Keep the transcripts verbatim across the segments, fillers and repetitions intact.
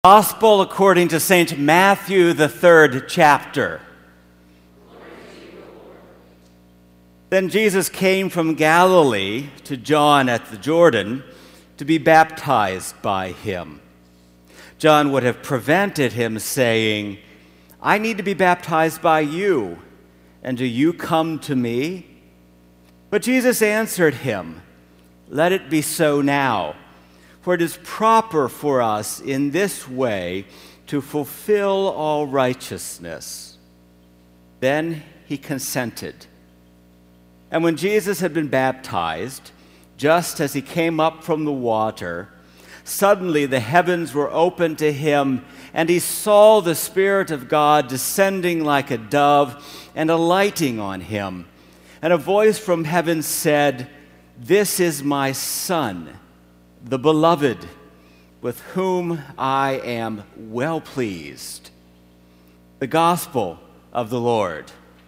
Gospel according to Saint Matthew, the third chapter. Then Jesus came from Galilee to John at the Jordan to be baptized by him. John would have prevented him, saying, "I need to be baptized by you, and do you come to me?" But Jesus answered him, "Let it be so now, for it is proper for us in this way to fulfill all righteousness." Then he consented. And when Jesus had been baptized, just as he came up from the water, suddenly the heavens were opened to him, and he saw the Spirit of God descending like a dove and alighting on him. And a voice from heaven said, "This is my Son, the beloved, with whom I am well pleased." The Gospel of the Lord.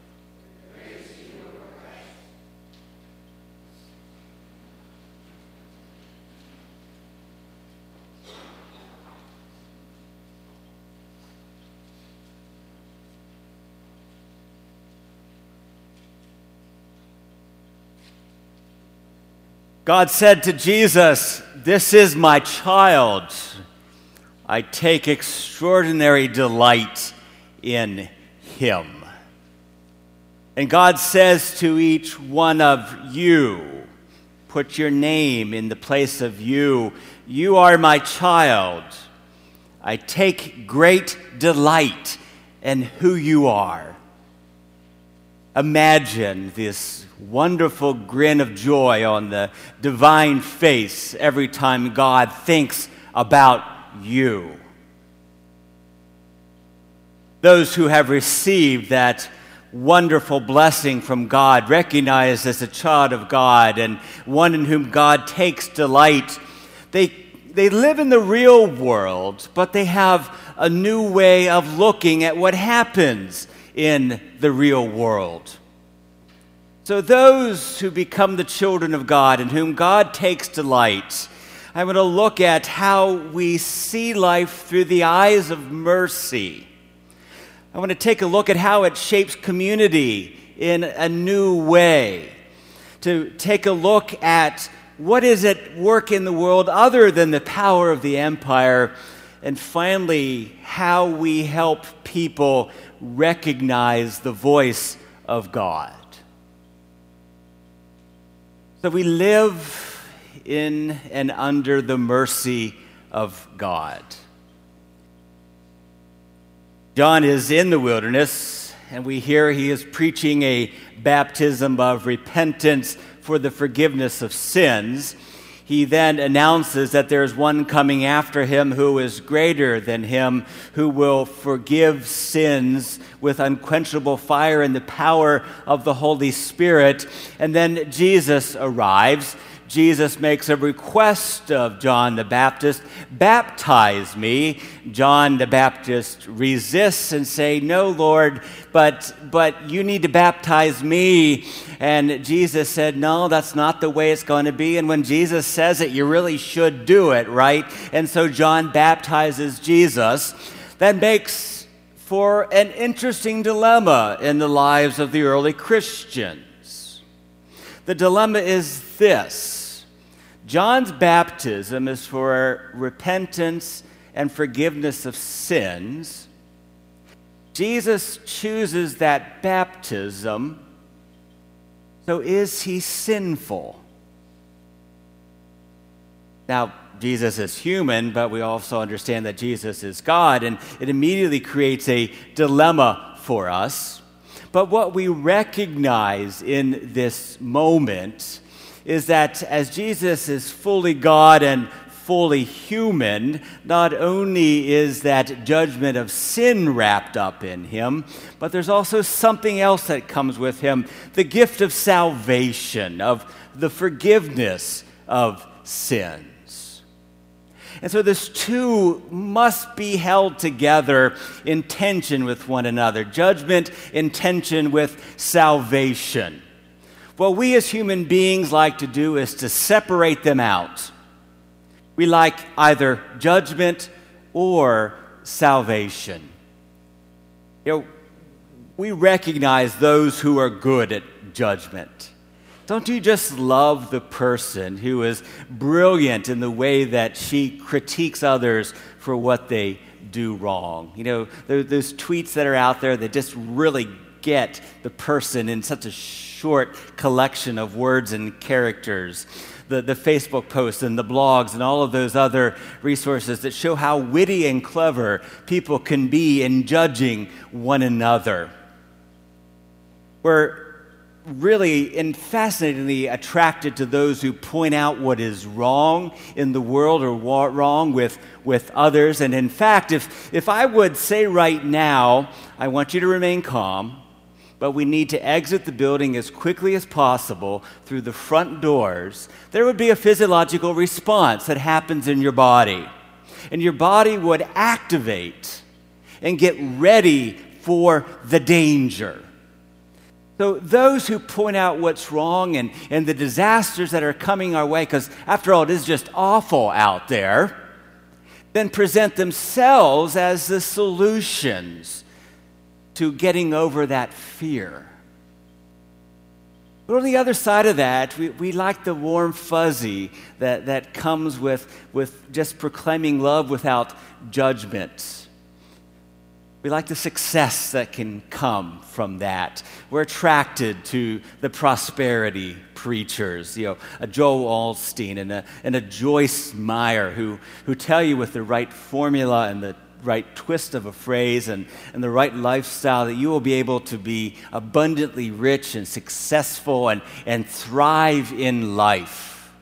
God said to Jesus, "This is my child. I take extraordinary delight in him." And God says to each one of you, put your name in the place of you. You are my child. I take great delight in who you are. Imagine this wonderful grin of joy on the divine face every time God thinks about you. Those who have received that wonderful blessing from God, recognized as a child of God and one in whom God takes delight, they, they live in the real world, but they have a new way of looking at what happens in the real world. So those who become the children of God, in whom God takes delight, I'm going to look at how we see life through the eyes of mercy. I want to take a look at how it shapes community in a new way, to take a look at what is at work in the world other than the power of the empire, and finally, how we help people recognize the voice of God. So we live in and under the mercy of God. John is in the wilderness, and we hear he is preaching a baptism of repentance for the forgiveness of sins. He then announces that there is one coming after him who is greater than him, who will forgive sins with unquenchable fire and the power of the Holy Spirit. And then Jesus arrives. Jesus makes a request of John the Baptist, "Baptize me." John the Baptist resists and say, "No, Lord, but but you need to baptize me." And Jesus said, "No, that's not the way it's going to be." And when Jesus says it, you really should do it, right? And so John baptizes Jesus. That makes for an interesting dilemma in the lives of the early Christians. The dilemma is this. John's baptism is for repentance and forgiveness of sins. Jesus chooses that baptism. So is he sinful? Now, Jesus is human, but we also understand that Jesus is God, and it immediately creates a dilemma for us. But what we recognize in this moment is that as Jesus is fully God and fully human, not only is that judgment of sin wrapped up in him, but there's also something else that comes with him, the gift of salvation, of the forgiveness of sins. And so this two must be held together in tension with one another, judgment in tension with salvation. What we as human beings like to do is to separate them out. We like either judgment or salvation. You know, we recognize those who are good at judgment. Don't you just love the person who is brilliant in the way that she critiques others for what they do wrong? You know, there, those tweets that are out there that just really get the person in such a short collection of words and characters. The, the Facebook posts and the blogs and all of those other resources that show how witty and clever people can be in judging one another. We're really and fascinatingly attracted to those who point out what is wrong in the world or wa- wrong with, with others. And in fact, if, if I would say right now, I want you to remain calm, but we need to exit the building as quickly as possible through the front doors, there would be a physiological response that happens in your body. And your body would activate and get ready for the danger. So those who point out what's wrong and, and the disasters that are coming our way, because after all, it is just awful out there, then present themselves as the solutions to getting over that fear. But on the other side of that, we, we like the warm fuzzy that, that comes with, with just proclaiming love without judgment. We like the success that can come from that. We're attracted to the prosperity preachers, you know, a Joel Osteen and a, and a Joyce Meyer who, who tell you with the right formula and the right twist of a phrase and, and the right lifestyle that you will be able to be abundantly rich and successful and, and thrive in life.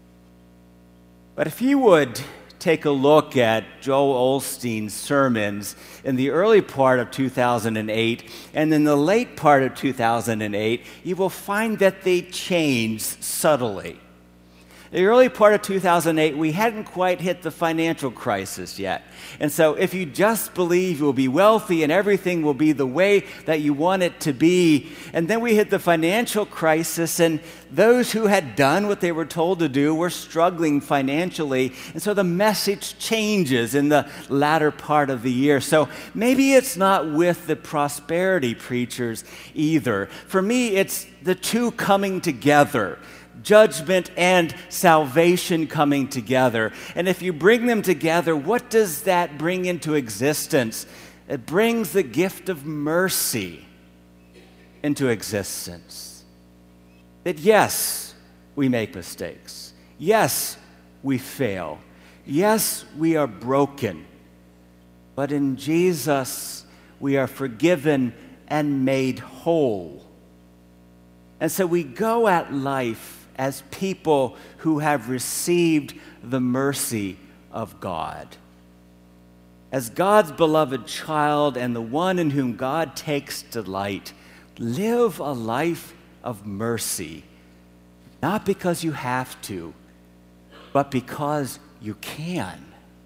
But if you would take a look at Joel Osteen's sermons in the early part of two thousand eight and in the late part of two thousand eight, you will find that they changed subtly. In the early part of two thousand eight, we hadn't quite hit the financial crisis yet. And so if you just believe you'll be wealthy and everything will be the way that you want it to be, and then we hit the financial crisis, and those who had done what they were told to do were struggling financially. And so the message changes in the latter part of the year. So maybe it's not with the prosperity preachers either. For me, it's the two coming together. Judgment and salvation coming together. And if you bring them together, what does that bring into existence? It brings the gift of mercy into existence. That yes, we make mistakes. Yes, we fail. Yes, we are broken. But in Jesus, we are forgiven and made whole. And so we go at life as people who have received the mercy of God. As God's beloved child and the one in whom God takes delight, live a life of mercy, not because you have to, but because you can.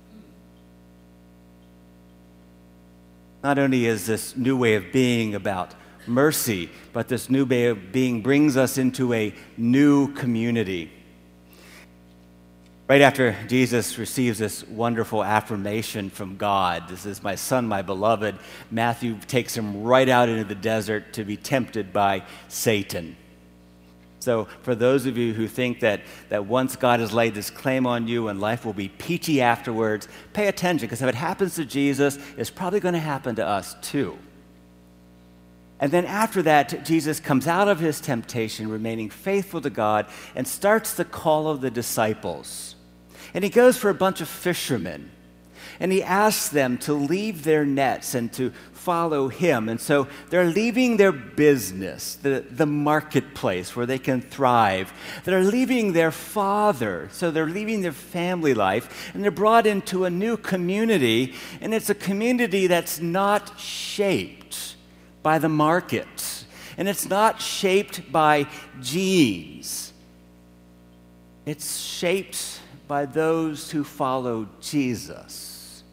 Not only is this new way of being about mercy, but this new way of being brings us into a new community. Right after Jesus receives this wonderful affirmation from God, this is my son, my beloved, Matthew takes him right out into the desert to be tempted by Satan. So for those of you who think that, that once God has laid this claim on you and life will be peachy afterwards, pay attention, because if it happens to Jesus, it's probably going to happen to us too. And then after that, Jesus comes out of his temptation, remaining faithful to God, and starts the call of the disciples. And he goes for a bunch of fishermen, and he asks them to leave their nets and to follow him. And so they're leaving their business, the, the marketplace where they can thrive. They're leaving their father, so they're leaving their family life, and they're brought into a new community, and it's a community that's not shaped by the market, and it's not shaped by genes. It's shaped by those who follow Jesus.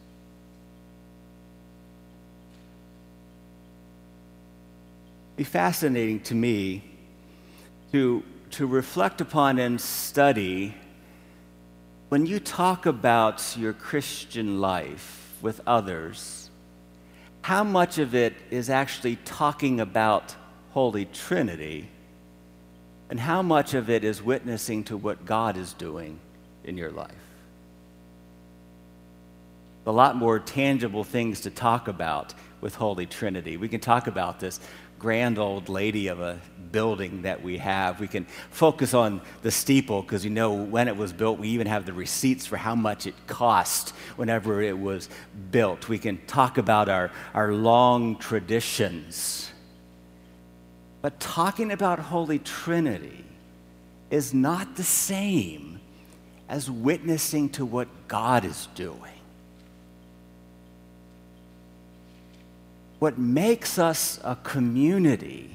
It'd be fascinating to me to, to reflect upon and study when you talk about your Christian life with others, how much of it is actually talking about Holy Trinity, and how much of it is witnessing to what God is doing in your life? A lot more tangible things to talk about with Holy Trinity. We can talk about this grand old lady of a building that we have. We can focus on the steeple because you know when it was built. We even have the receipts for how much it cost whenever it was built. We can talk about our, our long traditions. But talking about Holy Trinity is not the same as witnessing to what God is doing. What makes us a community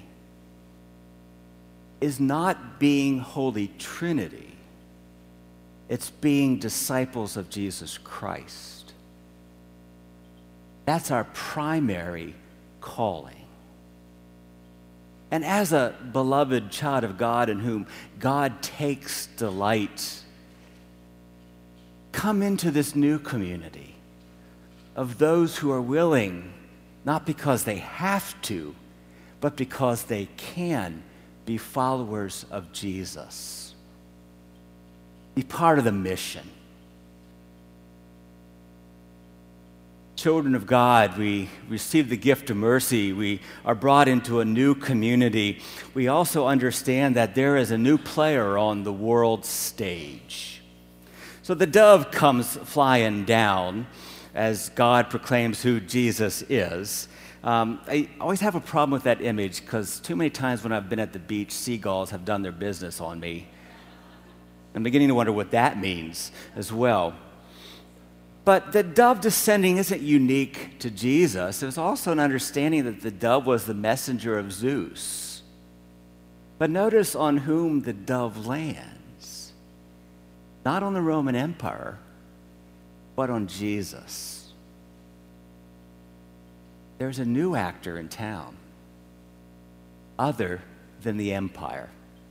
is not being Holy Trinity. It's being disciples of Jesus Christ. That's our primary calling. And as a beloved child of God in whom God takes delight, come into this new community of those who are willing, not because they have to, but because they can be followers of Jesus. Be part of the mission. Children of God, we receive the gift of mercy. We are brought into a new community. We also understand that there is a new player on the world stage. So the dove comes flying down as God proclaims who Jesus is. Um, I always have a problem with that image because too many times when I've been at the beach, seagulls have done their business on me. I'm beginning to wonder what that means as well. But the dove descending isn't unique to Jesus. There's also an understanding that the dove was the messenger of Zeus. But notice on whom the dove lands. Not on the Roman Empire, but on Jesus. There's a new actor in town, other than the empire.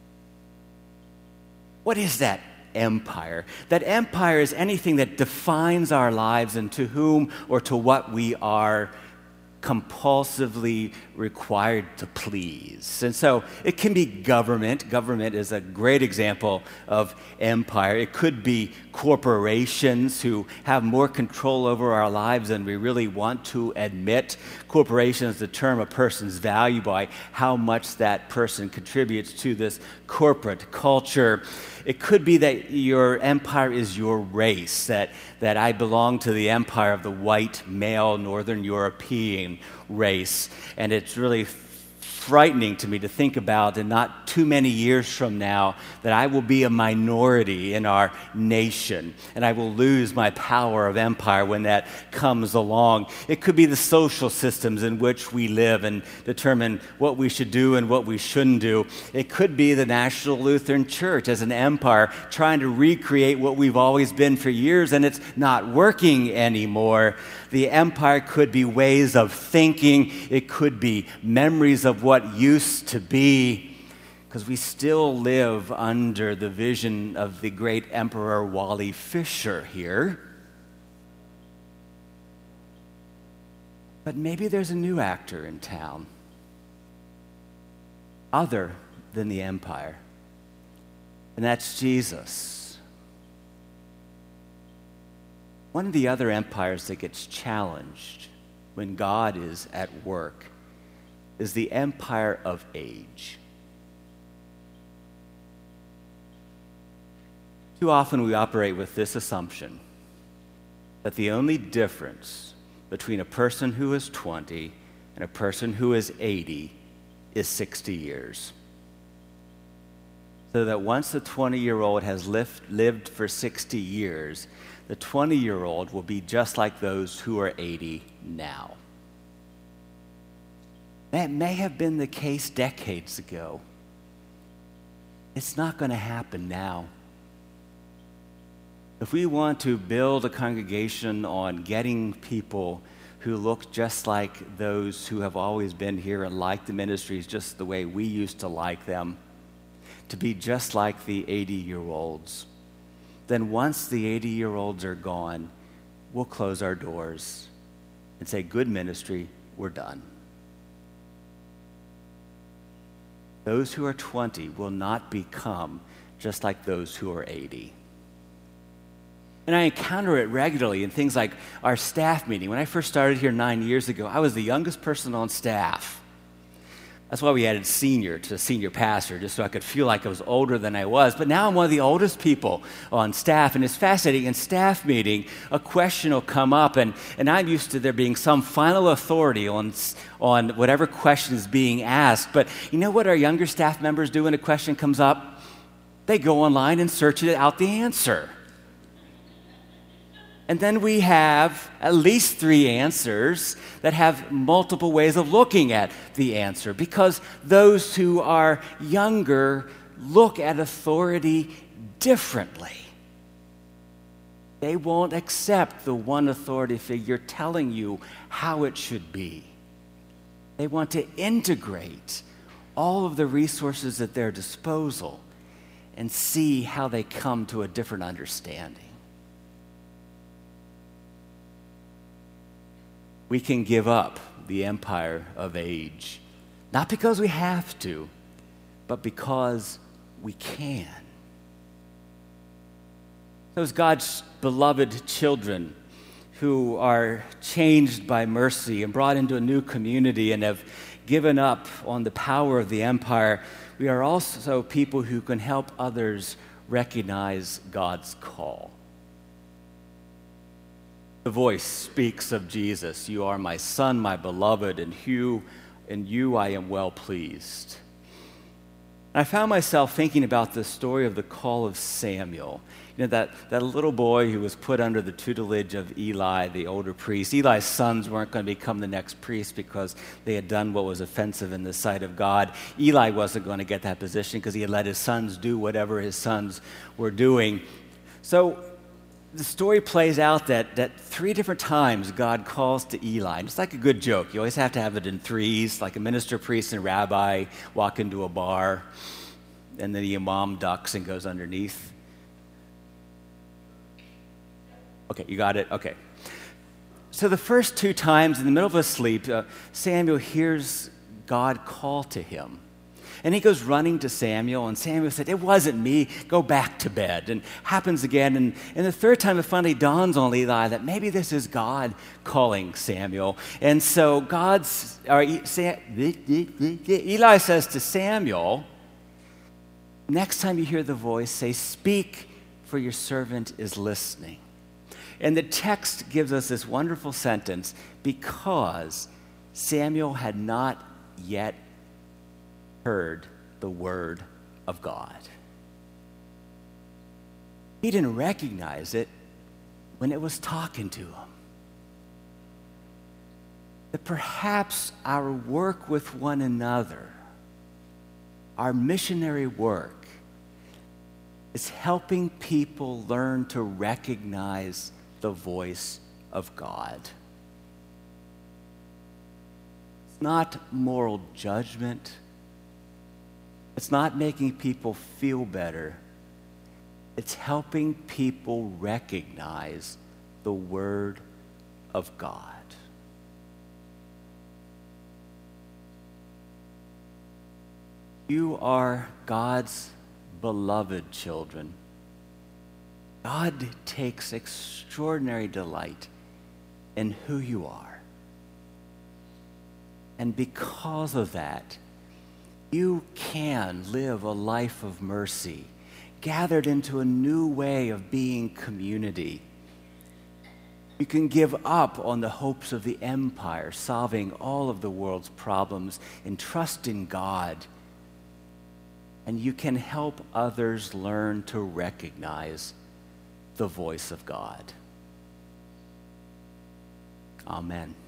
What is that empire? That empire is anything that defines our lives and to whom or to what we are compulsively required to please. And so it can be government. Government is a great example of empire. It could be corporations who have more control over our lives than we really want to admit. Corporations determine a person's value by how much that person contributes to this corporate culture. It could be that your empire is your race, that, that I belong to the empire of the white, male, Northern European race. And it's really frightening to me to think about, and not too many years from now, that I will be a minority in our nation, and I will lose my power of empire when that comes along. It could be the social systems in which we live and determine what we should do and what we shouldn't do. It could be the National Lutheran Church as an empire trying to recreate what we've always been for years, and it's not working anymore. The empire could be ways of thinking. It could be memories of what used to be, because we still live under the vision of the great Emperor Wally Fisher here. But maybe there's a new actor in town, other than the empire, and that's Jesus. One of the other empires that gets challenged when God is at work is the empire of age. Too often we operate with this assumption that the only difference between a person who is twenty and a person who is eighty is sixty years. So that once the twenty-year-old has lived, lived for sixty years, the twenty-year-old will be just like those who are eighty now. That may have been the case decades ago. It's not going to happen now. If we want to build a congregation on getting people who look just like those who have always been here and like the ministries just the way we used to like them, to be just like the eighty-year-olds, then once the eighty-year-olds are gone, we'll close our doors and say, good ministry, we're done. Those who are twenty will not become just like those who are eighty. And I encounter it regularly in things like our staff meeting. When I first started here nine years ago, I was the youngest person on staff. That's why we added senior to senior pastor, just so I could feel like I was older than I was. But now I'm one of the oldest people on staff, and it's fascinating. In staff meeting, a question will come up, and, and I'm used to there being some final authority on, on whatever question is being asked. But you know what our younger staff members do when a question comes up? They go online and search it out the answer. And then we have at least three answers that have multiple ways of looking at the answer, because those who are younger look at authority differently. They won't accept the one authority figure telling you how it should be. They want to integrate all of the resources at their disposal and see how they come to a different understanding. We can give up the empire of age, not because we have to, but because we can. Those God's beloved children who are changed by mercy and brought into a new community and have given up on the power of the empire, we are also people who can help others recognize God's call. The voice speaks of Jesus. You are my son, my beloved, and you, in you I am well pleased. And I found myself thinking about the story of the call of Samuel. You know, that, that little boy who was put under the tutelage of Eli, the older priest. Eli's sons weren't going to become the next priest because they had done what was offensive in the sight of God. Eli wasn't going to get that position because he had let his sons do whatever his sons were doing. So the story plays out that, that three different times God calls to Eli. And it's like a good joke. You always have to have it in threes, like a minister, priest, and rabbi walk into a bar, and then the imam ducks and goes underneath. Okay, you got it? Okay. So the first two times in the middle of his sleep, uh, Samuel hears God call to him. And he goes running to Samuel, and Samuel said, it wasn't me, go back to bed. And happens again, and, and the third time it finally dawns on Eli that maybe this is God calling Samuel. And so God's, or Eli says to Samuel, next time you hear the voice, say, speak, for your servant is listening. And the text gives us this wonderful sentence, because Samuel had not yet heard the word of God. He didn't recognize it when it was talking to him. That perhaps our work with one another, our missionary work, is helping people learn to recognize the voice of God. It's not moral judgment. It's not making people feel better. It's helping people recognize the Word of God. You are God's beloved children. God takes extraordinary delight in who you are. And because of that, you can live a life of mercy, gathered into a new way of being community. You can give up on the hopes of the empire, solving all of the world's problems, and trust in God. And you can help others learn to recognize the voice of God. Amen.